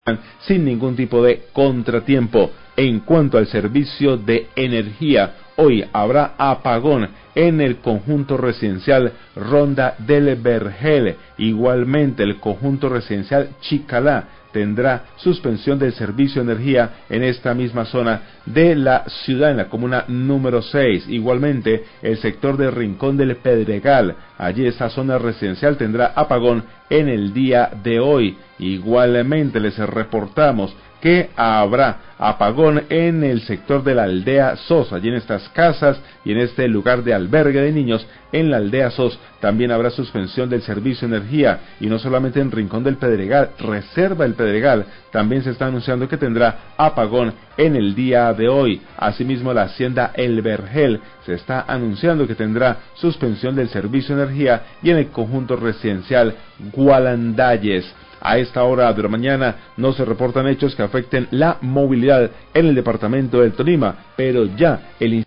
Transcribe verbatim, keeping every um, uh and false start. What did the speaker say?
sin ningún tipo de contratiempo. En cuanto al servicio de energía, hoy habrá apagón en el conjunto residencial Ronda del Vergel. Igualmente, el conjunto residencial Chicalá tendrá suspensión del servicio de energía en esta misma zona de la ciudad, en la comuna número seis. Igualmente, el sector de Rincón del Pedregal, allí esta zona residencial tendrá apagón en el día de hoy. Igualmente, les reportamos que habrá apagón en el sector de la aldea Sos, allí en estas casas y en este lugar de albergue de niños, en la aldea Sos también habrá suspensión del servicio de energía, y no solamente en Rincón del Pedregal, Reserva del Pedregal también se está anunciando que tendrá apagón en el día de hoy. Asimismo, la hacienda El Vergel se está anunciando que tendrá suspensión del servicio de energía, y en el conjunto residencial Gualandalles, a esta hora de la mañana no se reportan hechos que afecten la movilidad en el departamento del Tolima, pero ya el